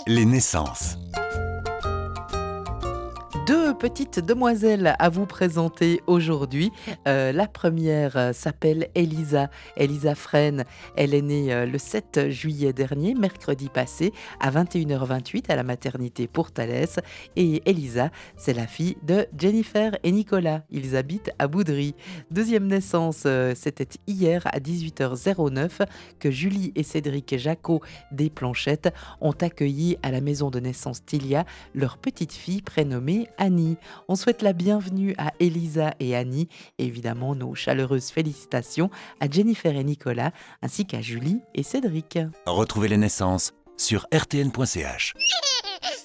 Les naissances. Deux petites demoiselles à vous présenter aujourd'hui. La première s'appelle Elisa, Elisa Fresne. Elle est née le 7 juillet dernier, mercredi passé, à 21h28 à la maternité pour Thalès. Et Elisa, c'est la fille de Jennifer et Nicolas. Ils habitent à Boudry. Deuxième naissance, c'était hier à 18h09 que Julie et Cédric Jacot des Planchettes ont accueilli à la maison de naissance Tilia leur petite fille prénommée Annie. On souhaite la bienvenue à Elisa et Annie et évidemment nos chaleureuses félicitations à Jennifer et Nicolas ainsi qu'à Julie et Cédric. Retrouvez les naissances sur rtn.ch.